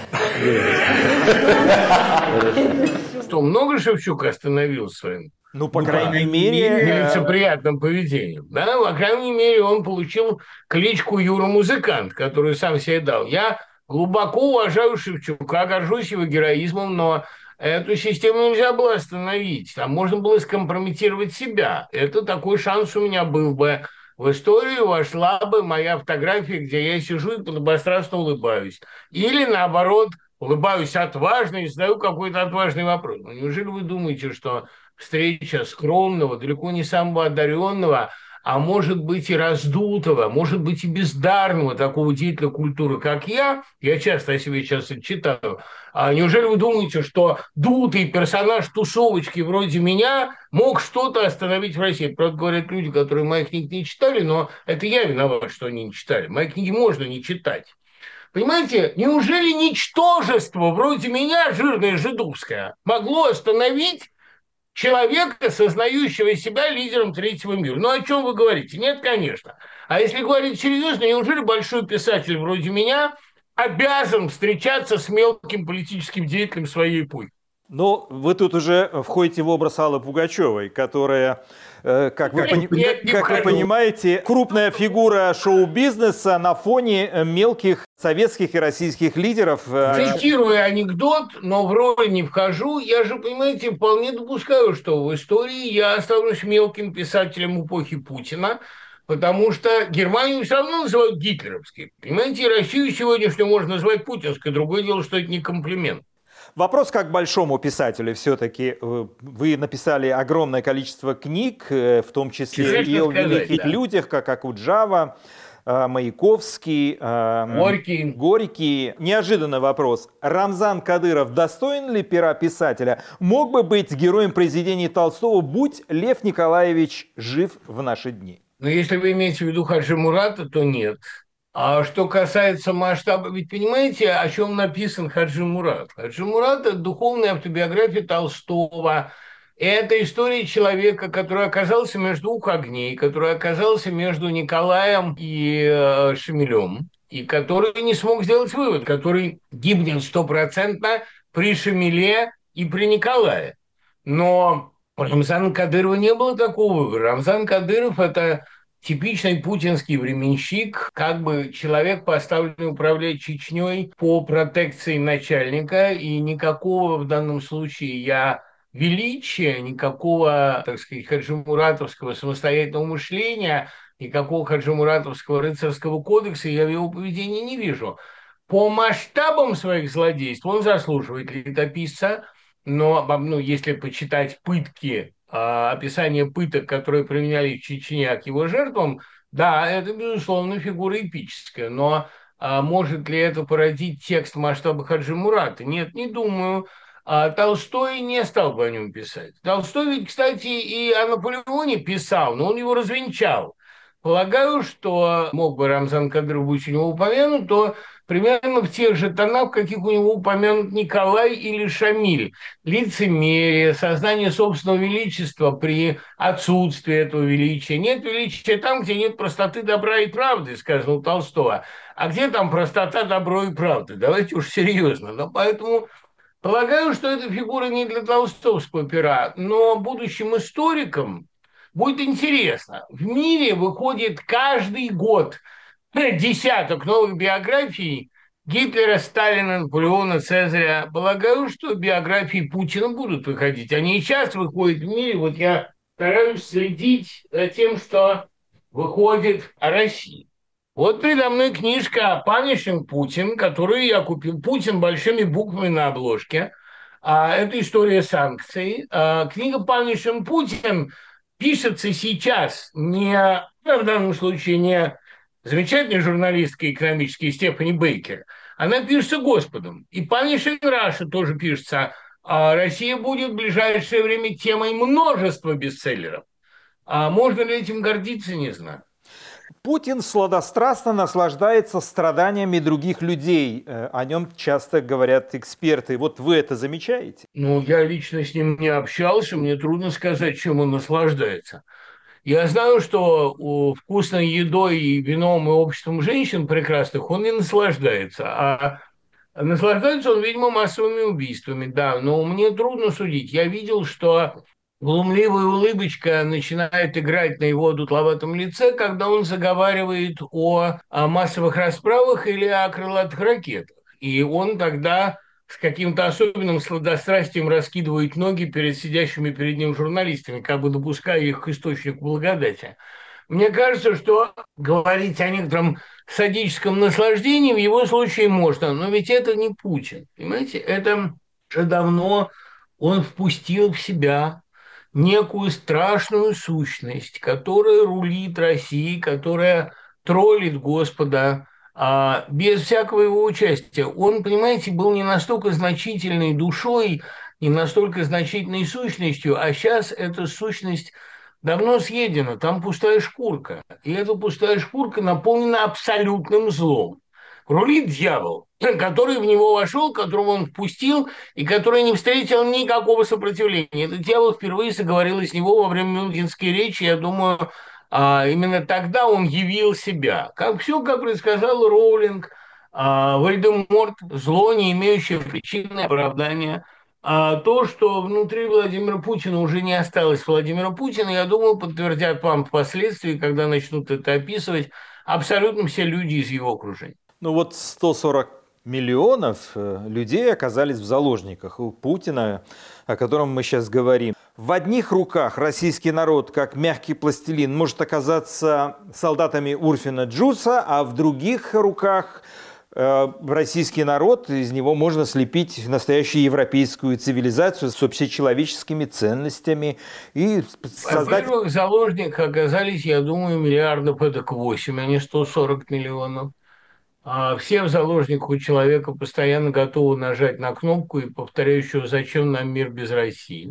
Что, много Шевчук остановил своим? Ну, по крайней мере... Нелицеприятным поведением. Да, по крайней мере, он получил кличку Юра-музыкант, которую сам себе дал. Я глубоко уважаю Шевчука, горжусь его героизмом, но эту систему нельзя было остановить. Там можно было скомпрометировать себя. Это такой шанс у меня был бы. В историю вошла бы моя фотография, где я сижу и подобострастно улыбаюсь. Или, наоборот, улыбаюсь отважно и задаю какой-то отважный вопрос. Ну, неужели вы думаете, что встреча скромного, далеко не самого одаренного, а может быть и раздутого, может быть и бездарного такого деятеля культуры, как я, я часто о себе сейчас это читаю, а неужели вы думаете, что дутый персонаж тусовочки вроде меня мог что-то остановить в России? Правда, говорят люди, которые моих книг не читали, но это я виноват, что они не читали. Мои книги можно не читать. Понимаете, неужели ничтожество вроде меня, жирное жидовское, могло остановить человека, сознающего себя лидером третьего мира? Ну, о чем вы говорите? Нет, конечно. А если говорить серьезно, неужели большой писатель вроде меня обязан встречаться с мелким политическим деятелем своей эпохи? Ну, вы тут уже входите в образ Аллы Пугачевой, которая, э, как, вы, пони- нет, не как вы понимаете, крупная фигура шоу-бизнеса на фоне мелких советских и российских лидеров. Цитирую анекдот, но в роль не вхожу. Я же, понимаете, вполне допускаю, что в истории я останусь мелким писателем эпохи Путина, потому что Германию все равно называют гитлеровской. Понимаете, и Россию сегодняшнюю можно назвать путинской. Другое дело, что это не комплимент. Вопрос как большому писателю все-таки. Вы написали огромное количество книг, в том числе Честно и о сказать, великих да. людях, как Акуджава, Маяковский, Горький. Горький. Неожиданный вопрос. Рамзан Кадыров достоин ли пера писателя? Мог бы быть героем произведений Толстого, будь Лев Николаевич жив в наши дни? Но если вы имеете в виду Хаджи Мурата, то нет. А что касается масштаба, ведь понимаете, о чем написан Хаджи Мурат? Хаджи Мурат – это духовная автобиография Толстого. Это история человека, который оказался между двух огней, который оказался между Николаем и э, Шамилем, и который не смог сделать вывод, который гибнет стопроцентно при Шамиле и при Николае. Но у Рамзана Кадырова не было такого выбора. Рамзан Кадыров – это типичный путинский временщик, как бы человек, поставленный управлять Чечней по протекции начальника, и никакого в данном случае я величия, никакого, так сказать, хаджимуратовского самостоятельного мышления, никакого хаджимуратовского рыцарского кодекса я в его поведении не вижу. По масштабам своих злодейств он заслуживает летописца, но ну, если почитать пытки, описание пыток, которые применяли в Чечне к его жертвам, да, это, безусловно, фигура эпическая, но а может ли это породить текст масштаба Хаджи Мурата? Нет, не думаю. а Толстой не стал бы о нем писать. Толстой ведь, кстати, и о Наполеоне писал, но он его развенчал. Полагаю, что мог бы Рамзан Кадыров быть у него упомянут, то примерно в тех же тонах, в каких у него упомянут Николай или Шамиль. Лицемерие, сознание собственного величества при отсутствии этого величия. Нет величия там, где нет простоты, добра и правды, сказано у Толстого. А где там простота, добро и правда? Давайте уж серьезно. Но поэтому полагаю, что эта фигура не для толстовского пера, но будущим историкам будет интересно. В мире выходит каждый год десяток новых биографий Гитлера, Сталина, Наполеона, Цезаря. Полагаю, что биографии Путина будут выходить. Они и сейчас выходят в мире. Вот я стараюсь следить за тем, что выходит о России. Вот передо мной книжка «Punishing Путин», которую я купил. Путин большими буквами на обложке. А, это история санкций. А, книга «Punishing Путин» пишется сейчас не, в данном случае, не замечательной журналисткой экономической Стефани Бейкер, она пишется Господом. И «Punishing Russia» тоже пишется. А Россия будет в ближайшее время темой множества бестселлеров. А можно ли этим гордиться, не знаю. Путин сладострастно наслаждается страданиями других людей. О нем часто говорят эксперты. Вот вы это замечаете? Ну, я лично с ним не общался, мне трудно сказать, чем он наслаждается. Я знаю, что вкусной едой и вином и обществом женщин прекрасных он не наслаждается, а наслаждается он, видимо, массовыми убийствами, да, но мне трудно судить. Я видел, что глумливая улыбочка начинает играть на его дутловатом лице, когда он заговаривает о, о массовых расправах или о крылатых ракетах. И он тогда с каким-то особенным сладострастием раскидывает ноги перед сидящими перед ним журналистами, как бы допуская их к источнику благодати. Мне кажется, что говорить о некотором садическом наслаждении в его случае можно, но ведь это не Путин, понимаете? Это уже давно он впустил в себя некую страшную сущность, которая рулит Россией, которая троллит Господа, а, без всякого его участия. Он, понимаете, был не настолько значительной душой, не настолько значительной сущностью, а сейчас эта сущность давно съедена, там пустая шкурка. И эта пустая шкурка наполнена абсолютным злом. Рулит дьявол, который в него вошел, которого он впустил, и который не встретил никакого сопротивления. Этот дьявол впервые заговорил из него во время Мюнхенской речи, я думаю, а, именно тогда он явил себя. Как все, как предсказал Роулинг, а, Воль-де-Морт, зло, не имеющее причины оправдания. А то, что внутри Владимира Путина уже не осталось Владимира Путина, я думаю, подтвердят вам впоследствии, когда начнут это описывать, абсолютно все люди из его окружения. Ну вот сто сорок миллионов людей оказались в заложниках у Путина, о котором мы сейчас говорим. В одних руках российский народ, как мягкий пластилин, может оказаться солдатами Урфина Джуса, а в других руках э, российский народ, из него можно слепить настоящую европейскую цивилизацию с общечеловеческими ценностями и создать... Во-первых, в заложниках оказались, я думаю, миллиардов эдак восемь, а не сто сорок миллионов. Все в заложниках у человека постоянно готовы нажать на кнопку и повторяющего, зачем нам мир без России.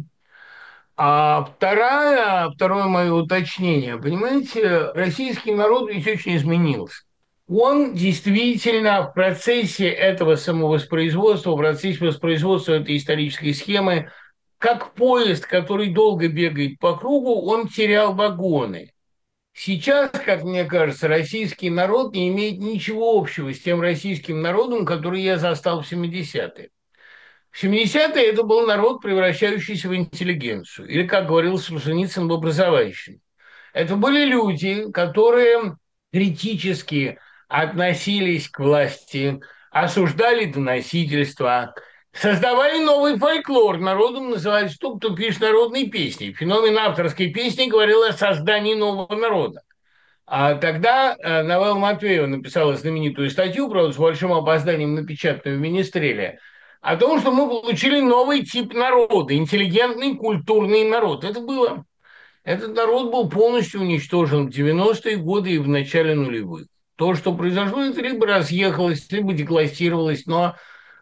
А второе, второе мое уточнение. Понимаете, российский народ ведь очень изменился. Он действительно в процессе этого самовоспроизводства, в процессе воспроизводства этой исторической схемы, как поезд, который долго бегает по кругу, он терял вагоны. Сейчас, как мне кажется, российский народ не имеет ничего общего с тем российским народом, который я застал в семидесятые. В семидесятые это был народ, превращающийся в интеллигенцию, или, как говорил Солженицын, в образовательщину. Это были люди, которые критически относились к власти, осуждали доносительство, создавали новый фольклор. Народом называется тот, кто пишет народные песни. Феномен авторской песни говорил о создании нового народа. А тогда Новелла Матвеева написала знаменитую статью, правда, с большим опозданием, напечатанную в Министреле, о том, что мы получили новый тип народа, интеллигентный культурный народ. Это было. Этот народ был полностью уничтожен в девяностые годы и в начале нулевых. То, что произошло, это либо разъехалось, либо деклассировалось, но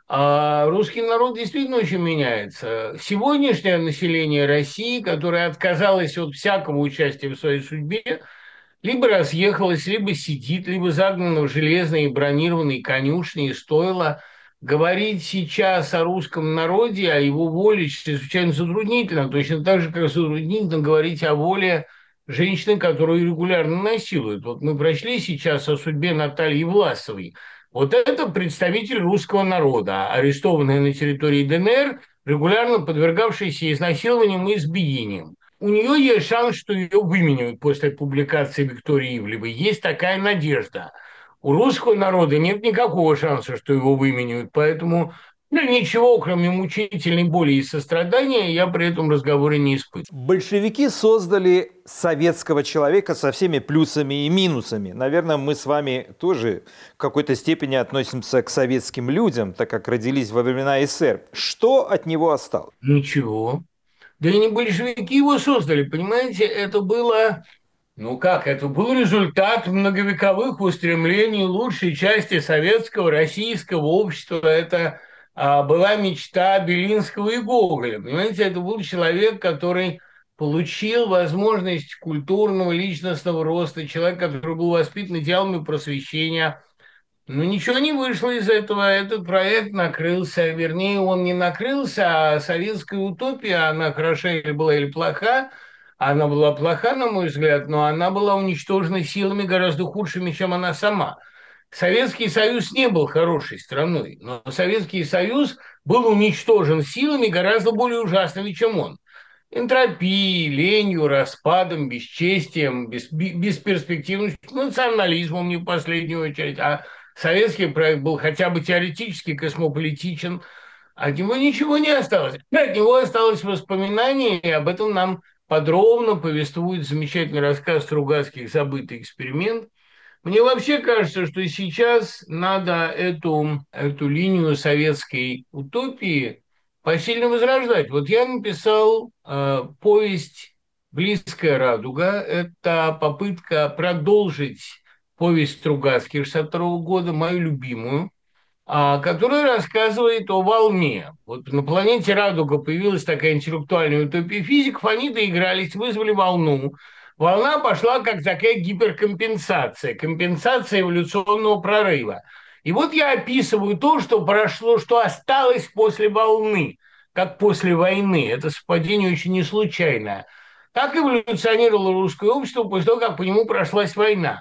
А русский народ действительно очень меняется. Сегодняшнее население России, которое отказалось от всякого участия в своей судьбе, либо разъехалось, либо сидит, либо загнано в железные бронированные конюшни и стойла. Говорить сейчас о русском народе, о его воле чрезвычайно затруднительно, точно так же, как затруднительно говорить о воле женщины, которую регулярно насилуют. Вот мы прочли сейчас о судьбе Натальи Власовой. Вот это представитель русского народа, арестованный на территории ДНР, регулярно подвергавшийся изнасилованиям и избиениям. У нее есть шанс, что ее выменяют после публикации Виктории Ивлевой. Есть такая надежда. У русского народа нет никакого шанса, что его выменяют. Поэтому ну, ничего, кроме мучительной боли и сострадания, я при этом разговоре не испытываю. Большевики создали советского человека со всеми плюсами и минусами. Наверное, мы с вами тоже в какой-то степени относимся к советским людям, так как родились во времена СССР. Что от него осталось? Ничего. Да и не большевики его создали, понимаете, это было, ну как, это был результат многовековых устремлений лучшей части советского, российского общества, это а, была мечта Белинского и Гоголя, понимаете, это был человек, который получил возможность культурного, личностного роста, человек, который был воспитан идеалами просвещения. Ну, ничего не вышло из этого. Этот проект накрылся. Вернее, он не накрылся, а советская утопия, она хороша или была, или плоха. Она была плоха, на мой взгляд, но она была уничтожена силами гораздо худшими, чем она сама. Советский Союз не был хорошей страной, но Советский Союз был уничтожен силами гораздо более ужасными, чем он. Энтропией, ленью, распадом, бесчестием, бес, бесперспективностью, национализмом не в последнюю очередь, а советский проект был хотя бы теоретически космополитичен, от него ничего не осталось. От него осталось воспоминание, и об этом нам подробно повествует замечательный рассказ Стругацких «Забытый эксперимент». Мне вообще кажется, что сейчас надо эту, эту линию советской утопии посильно возрождать. Вот я написал э, повесть «Близкая радуга». Это попытка продолжить повесть Стругацких шестьдесят второго года, мою любимую, а, которая рассказывает о волне. Вот на планете Радуга появилась такая интеллектуальная утопия физиков, они доигрались, вызвали волну. Волна пошла как такая гиперкомпенсация, компенсация эволюционного прорыва. И вот я описываю то, что прошло, что осталось после волны, как после войны. Это совпадение очень не случайное. Так эволюционировало русское общество после того, как по нему прошлась война.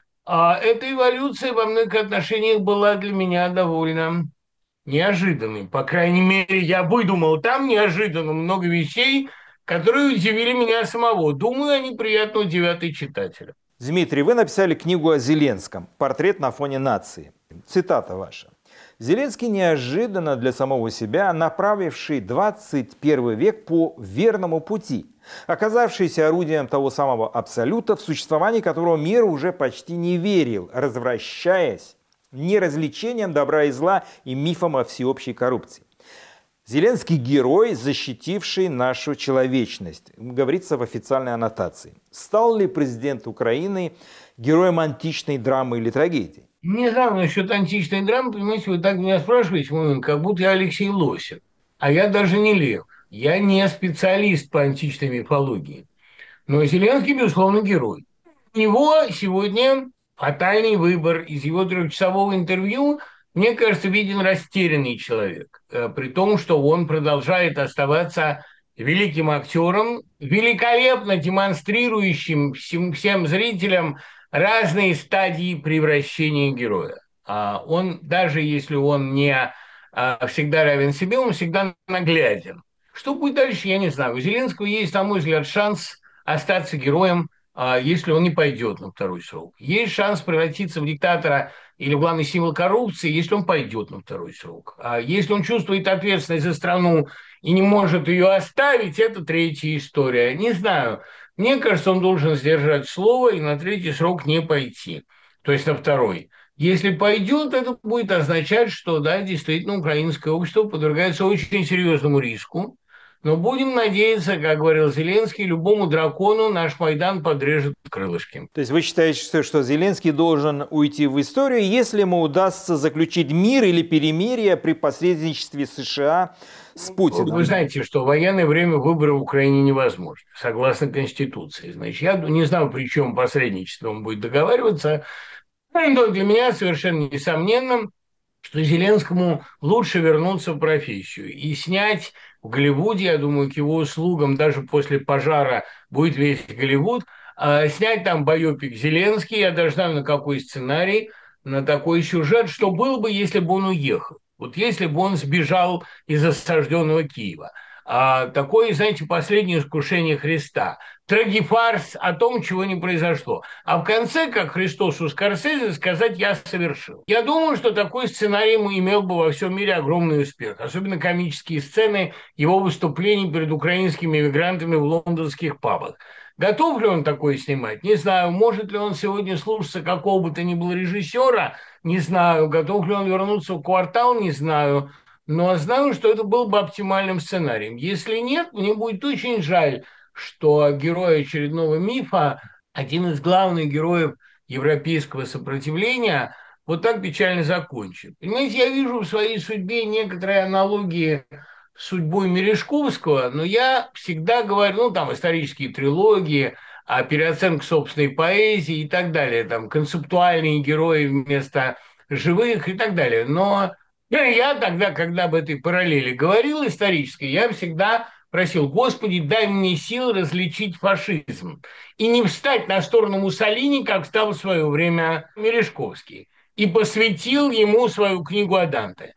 А эта эволюция во многих отношениях была для меня довольно неожиданной. По крайней мере, я выдумал там неожиданно много вещей, которые удивили меня самого. Думаю, они приятно удивят и читателя. Дмитрий, вы написали книгу о Зеленском «Портрет на фоне нации». Цитата ваша. Зеленский неожиданно для самого себя направивший двадцать первый век по верному пути, оказавшийся орудием того самого абсолюта, в существовании которого мир уже почти не верил, развращаясь неразличением добра и зла и мифом о всеобщей коррупции. Зеленский герой, защитивший нашу человечность, говорится в официальной аннотации. Стал ли президент Украины героем античной драмы или трагедии? Не знаю насчет античной драмы, понимаете, вы так меня спрашиваете, как будто я Алексей Лосев. А я даже не Лев. Я не специалист по античной мифологии. Но Зеленский, безусловно, герой. У него сегодня фатальный выбор. Из его трехчасового интервью, мне кажется, виден растерянный человек. При том, что он продолжает оставаться великим актером, великолепно демонстрирующим всем, всем зрителям разные стадии превращения героя. Он, даже если он не всегда равен себе, он всегда нагляден. Что будет дальше, я не знаю. У Зеленского есть, на мой взгляд, шанс остаться героем, если он не пойдет на второй срок. Есть шанс превратиться в диктатора или в главный символ коррупции, если он пойдет на второй срок. А если он чувствует ответственность за страну и не может ее оставить, это третья история. Не знаю. Мне кажется, он должен сдержать слово и на третий срок не пойти. То есть на второй. Если пойдет, это будет означать, что, да, действительно, украинское общество подвергается очень серьезному риску. Но будем надеяться, как говорил Зеленский, любому дракону наш Майдан подрежет крылышки. То есть вы считаете, что, что Зеленский должен уйти в историю, если ему удастся заключить мир или перемирие при посредничестве США с Путиным? Вы знаете, что в военное время выборы в Украине невозможны, согласно Конституции. Значит, я не знаю, при чем посредничество он будет договариваться, но для меня совершенно несомненно, что Зеленскому лучше вернуться в профессию и снять в Голливуде, я думаю, к его услугам даже после пожара будет весь Голливуд, а снять там байопик Зеленский, я даже знаю, на какой сценарий, на такой сюжет, что было бы, если бы он уехал. Вот если бы он сбежал из осажденного Киева. А такое, знаете, последнее искушение Христа. Трагифарс о том, чего не произошло. А в конце, как Христос у Скорсезе, сказать «я совершил». Я думаю, что такой сценарий имел бы во всем мире огромный успех. Особенно комические сцены его выступлений перед украинскими эмигрантами в лондонских пабах. Готов ли он такое снимать? Не знаю. Может ли он сегодня слушаться какого бы то ни было режиссера? Не знаю. Готов ли он вернуться в «Квартал»? Не знаю. Но знаю, что это был бы оптимальным сценарием. Если нет, мне будет очень жаль, что герой очередного мифа, один из главных героев европейского сопротивления, вот так печально закончит. Понимаете, я вижу в своей судьбе некоторые аналогии с судьбой Мережковского, но я всегда говорю, ну, там, исторические трилогии, а переоценка собственной поэзии и так далее, там, концептуальные герои вместо живых и так далее. Но я тогда, когда об этой параллели говорил исторической, я всегда просил: Господи, дай мне сил различить фашизм и не встать на сторону Муссолини, как встал в свое время Мережковский, и посвятил ему свою книгу о Данте.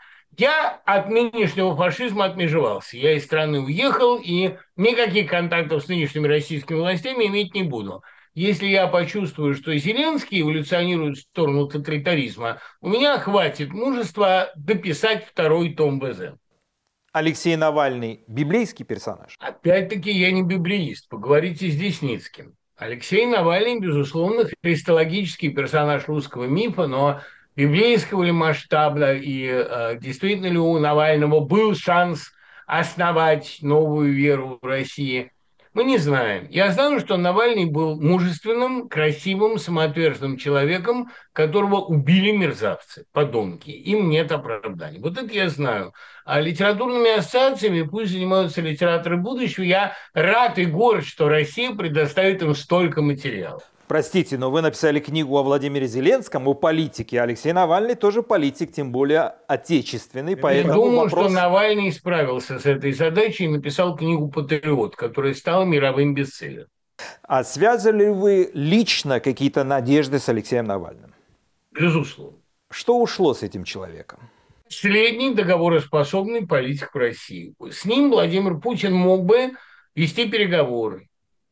Я от нынешнего фашизма отмежевался. Я из страны уехал, и никаких контактов с нынешними российскими властями иметь не буду. Если я почувствую, что Зеленский эволюционирует в сторону тоталитаризма, у меня хватит мужества дописать второй том ВЗ. Алексей Навальный – библейский персонаж? Опять-таки, я не библеист. Поговорите с Десницким. Алексей Навальный, безусловно, христологический персонаж русского мифа, но библейского ли масштаба и э, действительно ли у Навального был шанс основать новую веру в России, мы не знаем. Я знаю, что Навальный был мужественным, красивым, самоотверженным человеком, которого убили мерзавцы, подонки. Им нет оправданий. Вот это я знаю. А литературными ассоциациями пусть занимаются литераторы будущего. Я рад и горд, что Россия предоставит им столько материалов. Простите, но вы написали книгу о Владимире Зеленском, о политике. Алексей Навальный тоже политик, тем более отечественный. Поэтому Я думаю, вопрос... что Навальный справился с этой задачей и написал книгу «Патриот», которая стала мировым бестселлером. А связали ли вы лично какие-то надежды с Алексеем Навальным? Безусловно. Что ушло с этим человеком? Средний договороспособный политик в России. С ним Владимир Путин мог бы вести переговоры.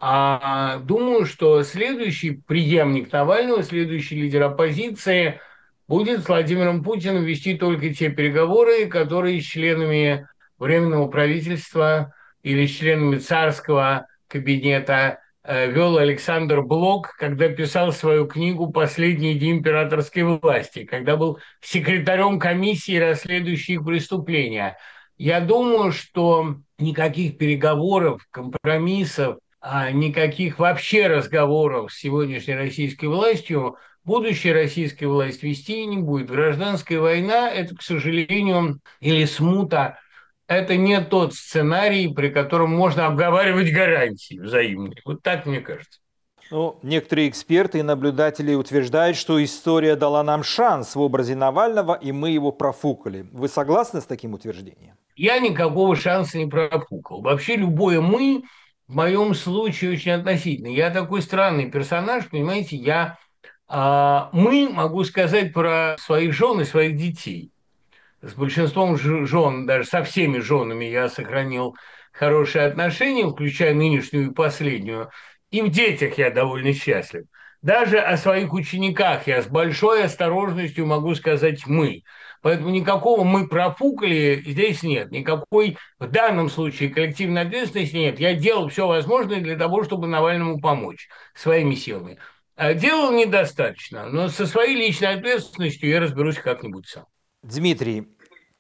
А думаю, что следующий преемник Навального, следующий лидер оппозиции будет с Владимиром Путиным вести только те переговоры, которые с членами Временного правительства или с членами царского кабинета вел Александр Блок, когда писал свою книгу «Последние дни императорской власти», когда был секретарем комиссии, расследующей их преступления. Я думаю, что никаких переговоров, компромиссов, а никаких вообще разговоров с сегодняшней российской властью будущая российская власть вести не будет. Гражданская война – это, к сожалению, или смута, это не тот сценарий, при котором можно обговаривать гарантии взаимные. Вот так мне кажется. Ну, некоторые эксперты и наблюдатели утверждают, что история дала нам шанс в образе Навального, и мы его профукали. Вы согласны с таким утверждением? Я никакого шанса не профукал. Вообще любое «мы» в моем случае очень относительно. Я такой странный персонаж, понимаете, я а, мы могу сказать про своих жен и своих детей. С большинством жен, даже со всеми женами я сохранил хорошие отношения, включая нынешнюю и последнюю. И в детях я довольно счастлив. Даже о своих учениках я с большой осторожностью могу сказать «мы». Поэтому никакого «мы профукали» здесь нет. Никакой в данном случае коллективной ответственности нет. Я делал все возможное для того, чтобы Навальному помочь своими силами. Делал недостаточно, но со своей личной ответственностью я разберусь как-нибудь сам. Дмитрий,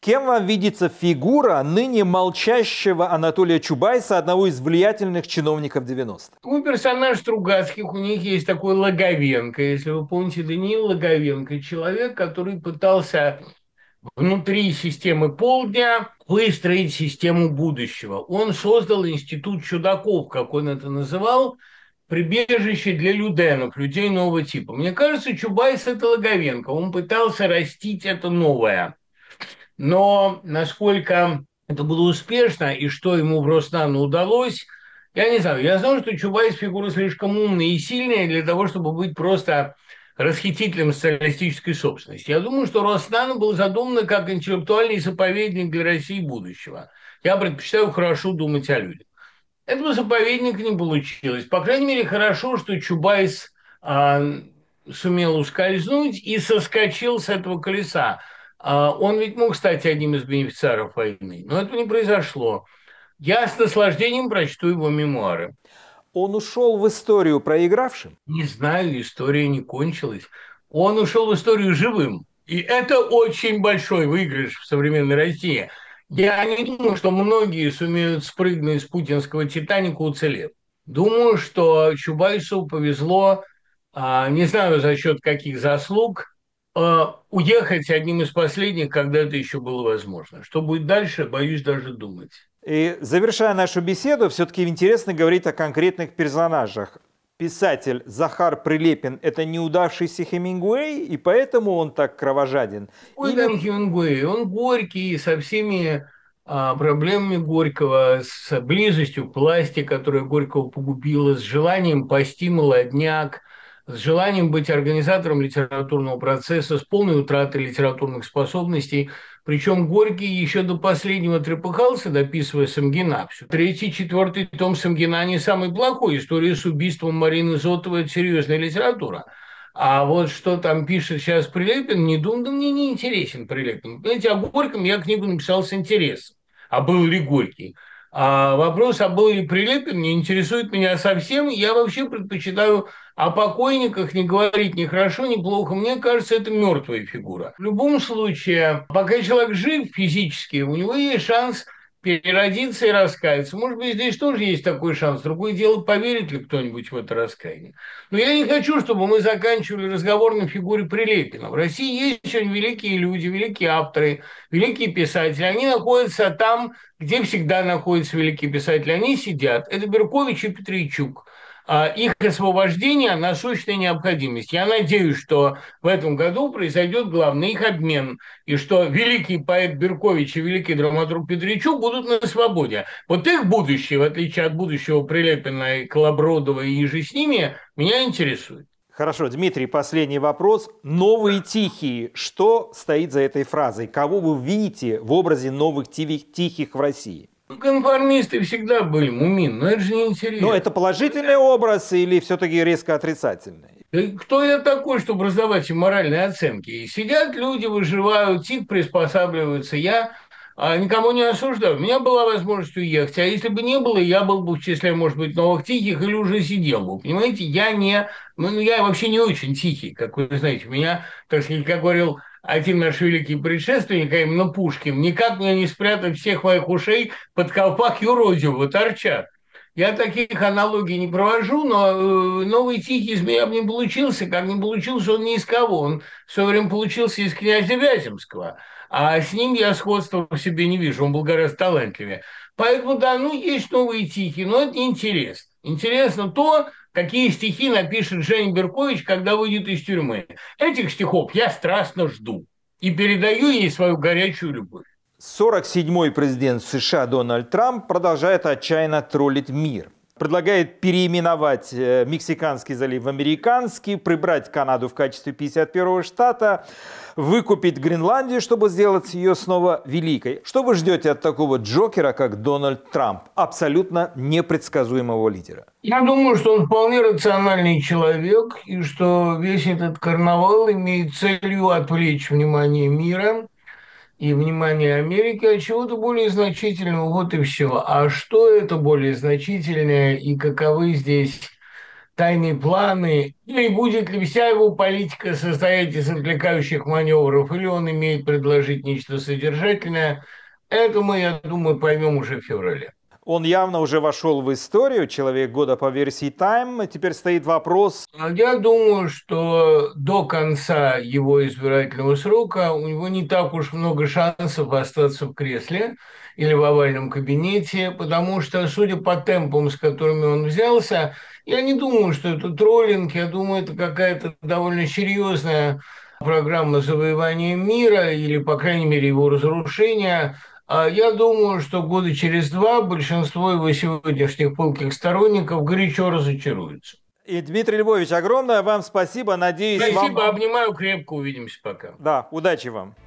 Кем вам видится фигура ныне молчащего Анатолия Чубайса, одного из влиятельных чиновников девяностых? У персонаж Стругацких, у них есть такой Логовенко. Если вы помните, Даниил Логовенко, человек, который пытался внутри системы полдня выстроить систему будущего. Он создал институт чудаков, как он это называл, прибежище для люденов, людей нового типа. Мне кажется, Чубайс – это Логовенко. Он пытался растить это новое. Но насколько это было успешно и что ему в Роснано удалось, я не знаю. Я знаю, что Чубайс фигура слишком умная и сильная для того, чтобы быть просто расхитителем социалистической собственности. Я думаю, что Роснано был задумано как интеллектуальный заповедник для России будущего. Я предпочитаю хорошо думать о людях. Этого заповедника не получилось. По крайней мере, хорошо, что Чубайс а, сумел ускользнуть и соскочил с этого колеса. А, он ведь мог стать одним из бенефициаров войны, но этого не произошло. Я с наслаждением прочту его мемуары. Он ушел в историю проигравшим? Не знаю, история не кончилась. Он ушел в историю живым. И это очень большой выигрыш в современной России. Я не думаю, что многие сумеют спрыгнуть с путинского «Титаника», уцелев. Думаю, что Чубайсу повезло, не знаю за счет каких заслуг, уехать одним из последних, когда это еще было возможно. Что будет дальше, боюсь даже думать. И завершая нашу беседу, все-таки интересно говорить о конкретных персонажах. Писатель Захар Прилепин – это неудавшийся Хемингуэй, и поэтому он так кровожаден? Ой, Или... там Хемингуэй, он горький, со всеми а, проблемами Горького, с близостью к власти, которая Горького погубила, с желанием пасти молодняк, с желанием быть организатором литературного процесса, с полной утратой литературных способностей. Причем Горький еще до последнего трепыхался, дописывая Самгина. Третий, четвертый том Самгина не самый плохой. История с убийством Марины Зотовой – это серьезная литература. А вот что там пишет сейчас Прилепин, не думаю, да мне не интересен Прилепин. Понимаете, о Горьком я книгу написал с интересом. А был ли Горький? А вопрос, а был ли Прилепин, не интересует меня совсем. Я вообще предпочитаю о покойниках не говорить ни хорошо, ни плохо. Мне кажется, это мертвая фигура. В любом случае, пока человек жив физически, у него есть шанс переродиться и раскаяться. Может быть, здесь тоже есть такой шанс. Другое дело, поверит ли кто-нибудь в это раскаяние. Но я не хочу, чтобы мы заканчивали разговор на фигуре Прилепина. В России есть очень великие люди, великие авторы, великие писатели. Они находятся там, где всегда находятся великие писатели. Они сидят. Это Беркович и Петрийчук. Их освобождение – насущная необходимость. Я надеюсь, что в этом году произойдет главный их обмен, и что великий поэт Беркович и великий драматург Петричук будут на свободе. Вот их будущее, в отличие от будущего Прилепина и Колобродова и же с ними, меня интересует. Хорошо, Дмитрий, последний вопрос. Новые тихие. Что стоит за этой фразой? Кого вы видите в образе новых тихих в России? Конформисты всегда были, Мумин, но это же неинтересно. Но это положительный образ или все-таки резко отрицательный? Кто я такой, чтобы раздавать им моральные оценки? И сидят люди, выживают, тихо приспосабливаются. Я а, никому не осуждаю. У меня была возможность уехать. А если бы не было, я был бы в числе, может быть, новых тихих или уже сидел бы. Понимаете, я не... Ну, я вообще не очень тихий, как вы знаете. Меня, так сказать, как говорил один наш великий предшественник, а именно Пушкин, никак мне не спрятать всех моих ушей под колпак юродивого торчат. Я таких аналогий не провожу, но э, новый тихий из меня бы не получился, как не получился он ни из кого. Он все время получился из князя Вяземского, а с ним я сходства в себе не вижу, он был гораздо талантливее. Поэтому, да, ну, есть новые тихие, но это неинтересно. Интересно то, какие стихи напишет Женя Беркович, когда выйдет из тюрьмы. Этих стихов я страстно жду и передаю ей свою горячую любовь. сорок седьмой президент США Дональд Трамп продолжает отчаянно троллить мир. Предлагает переименовать Мексиканский залив в Американский, прибрать Канаду в качестве пятьдесят первого штата, выкупить Гренландию, чтобы сделать ее снова великой. Что вы ждете от такого джокера, как Дональд Трамп, абсолютно непредсказуемого лидера? Я думаю, что он вполне рациональный человек, и что весь этот карнавал имеет целью отвлечь внимание мира и внимание Америки от чего-то более значительного, вот и все. А что это более значительное и каковы здесь тайные планы, или будет ли вся его политика состоять из отвлекающих маневров, или он имеет предложить нечто содержательное, это мы, я думаю, поймем уже в феврале. Он явно уже вошел в историю, человек года по версии Time. Теперь стоит вопрос. Я думаю, что до конца его избирательного срока у него не так уж много шансов остаться в кресле или в овальном кабинете, потому что, судя по темпам, с которыми он взялся, я не думаю, что это троллинг, я думаю, это какая-то довольно серьезная программа завоевания мира или, по крайней мере, его разрушения. А я думаю, что года через два большинство его сегодняшних пылких сторонников горячо разочаруются. И, Дмитрий Львович, огромное вам спасибо. Надеюсь, Спасибо, вам... обнимаю крепко, увидимся пока. Да, удачи вам.